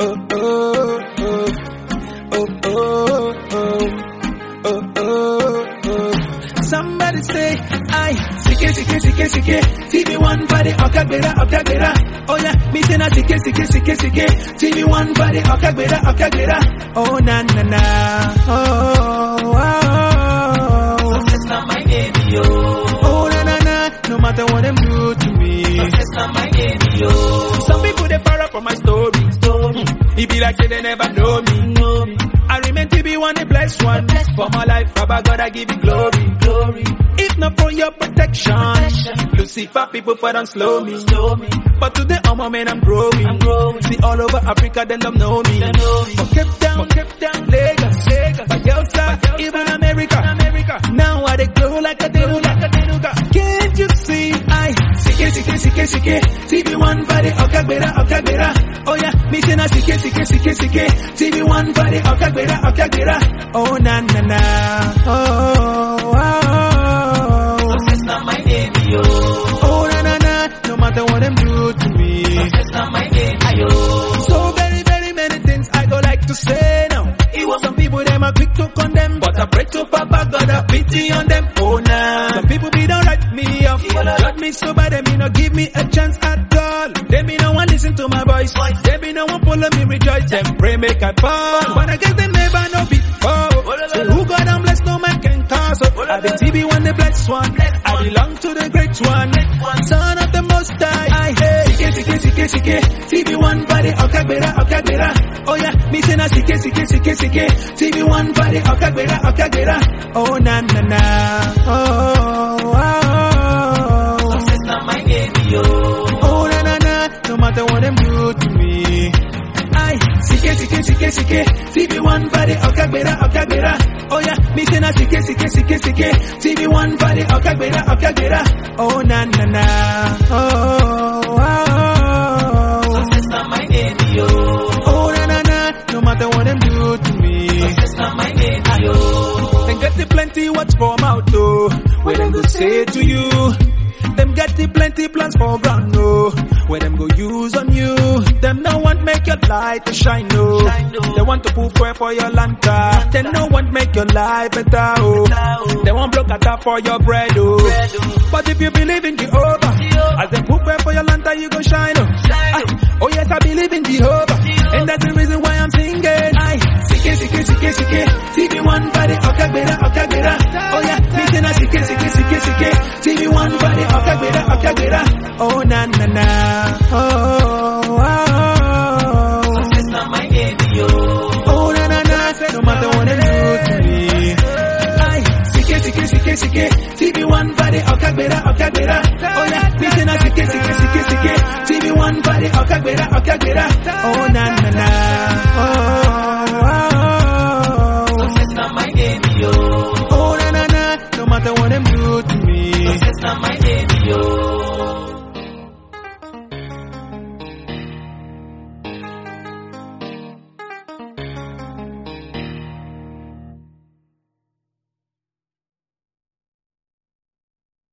oh, oh, oh, oh, oh, oh, oh, oh. Somebody say, I sike, TV1 body, okagbera. Oh yeah, me say na sike, TV1 body, okagbera. Oh na na na, oh. Success not my name, yo. Oh na na na, no matter what them do to me. Success not my name, yo. Some people they far up on my story. It be like say they never know me. I remain to be one, a blessed one. For my life, Baba God, I give you glory. If not for your protection, Lucifer people for don't slow me. But today I'm a man, I'm growing. See all over Africa, then them know me. For Cape Town, Lagos, Bayelsa, even America. Now I they glow like a deluga. Can't you see? I sike, TV1 body, okagbera. Oh yeah, me say na sike, TV1 body, okagbera. Oh na na na, oh. Success not my name, yo. Oh na na na, no matter what them do to me. Success not my name, yo. So very, very many things I go like to say now. Some people them are quick to condemn, but I pray to Papa God have pity on them. Oh nah, some people be don't write me off. Judge me so bad, they me not give me a chance at all. They be no one listen to my voice. They be no one follow me rejoice. Them pray make I fall, but I guess they never know before. So who God and bless no man can cause. I be TV1 the blessed one. I belong to the great one. Son of the Most High. I hate sike, TV1 body, okagbera. Oh yeah, me say na sike, TV1 body, okagbera. Oh na na na, oh. Success not my name, yo. Oh na na na, no matter what them do to me. I sike, TV1 body, okagbera. Oh yeah, me say na sike, TV1 body, okagbera. Oh na na na, oh. Success not my name, yo. Oh na na na, no matter what them do to me. Success not my name, yo. Them get the plenty what's for mouth though. Where them go say to you. Them get the plenty plans for ground, no. Where them go use on you. Them no want make your light to shine, no. They want to put fire for your lantern. They no want make your life better, oh. They want block at that for your bread, oh. But if you believe in Jehovah, as they put fire for your lantern, you go shine, oh. Oh yes, I believe in Jehovah, and that's the reason why I'm singing. I sike, TV1 body, okagbera. Oh yeah, me say na sike, TV1 body, okagbera. Oh na na na, oh. Success not my name, yo. Oh na na na, no matter what they do to me. I sike, TV1 body, okagbera. Oh yeah, me say na sike, TV1 body, okagbera. Oh na na na, oh.